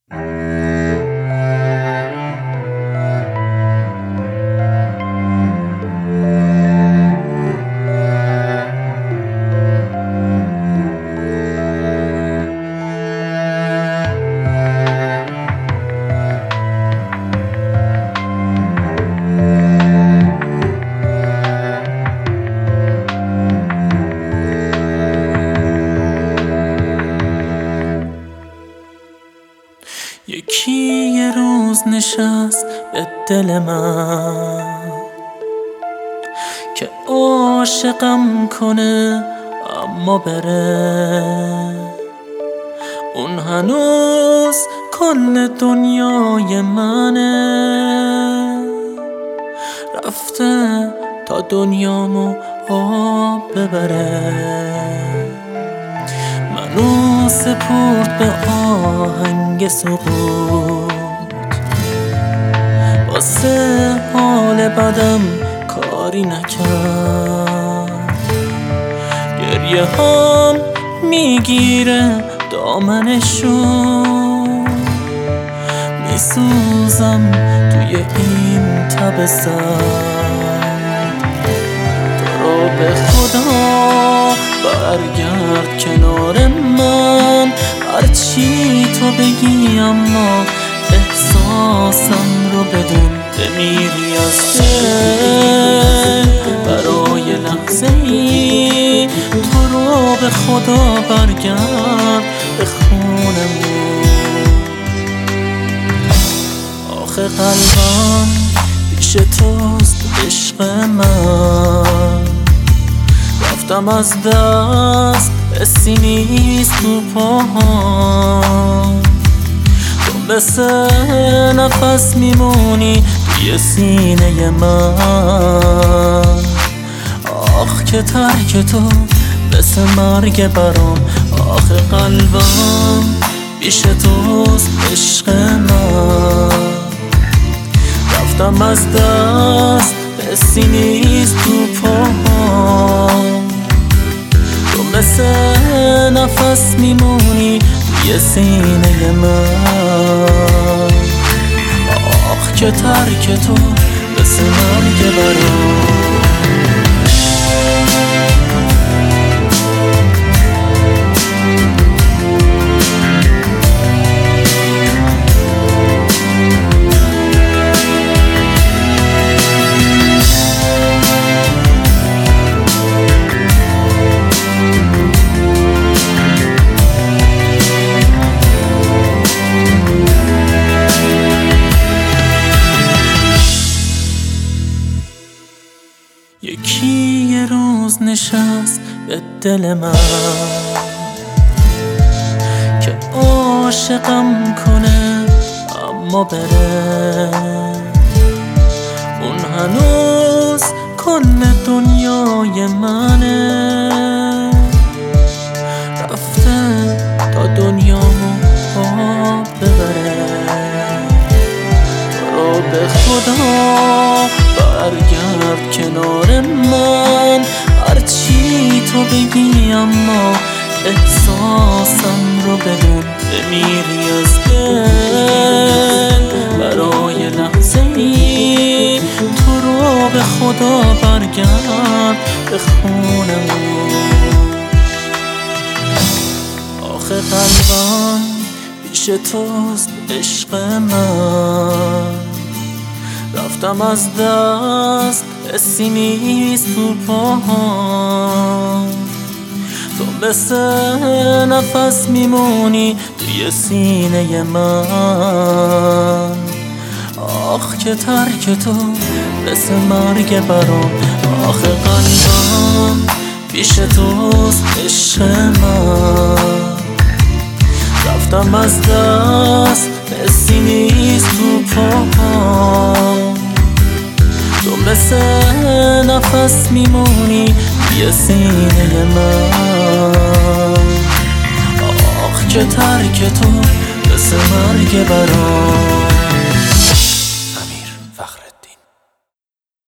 یکی یه روز نشست به دل من که عاشقم کنه اما بره. اون هنوز کل دنیای منه، رفته تا دنیامو آب ببره. منو سپرد به آهنگ سقوط، واسه حال بدم کاری نکرد. گریه هم میگیره دامنشو، میسوزم توی این تب سرد. تو رو به خدا برگرد کنار من، هرچی تو بگی اما احساسم رو بدون. بمیری از دل برای لحظه ای، تو رو به خدا برگرد به خونمون. آخه قلبم پیش توست عشق من، رفتم از دست حسی نیست تو پاهام. تو مثل نفس میمونی توی سینه من. آخ که ترک تو مثل مرگ برام. آخه قلبم پیش توست عشق من، رفتم از دست حسی نیست تو پاهام. تو مثل نفس میمونی توی سینه من. آخ که ترک تو مثل مرگ برام. یکی یه روز نشست به دل من که عاشقم کنه اما بره. اون هنوز کل دنیای منه، رفته تا دنیامو آب ببره. تو رو به خدا برگرد کنار من، هرچی تو بگی اما احساسم رو بدون. بمیری از دل برای لحظه ای، تو رو به خدا برگرد به خونمون. آخه قلبم پیش توست عشق من، رفتم از دست حسی نیست تو پاهام. تو مثل نفس میمونی توی سینه من. آخ که ترک تو مثل مرگ برام. آخه قلبم پیش توست عشق من، رفتم از دست حسی نیست تو پاهام. تو مثل نفس میمونی توی سینه من. آخ که ترک تو مثل مرگ برام.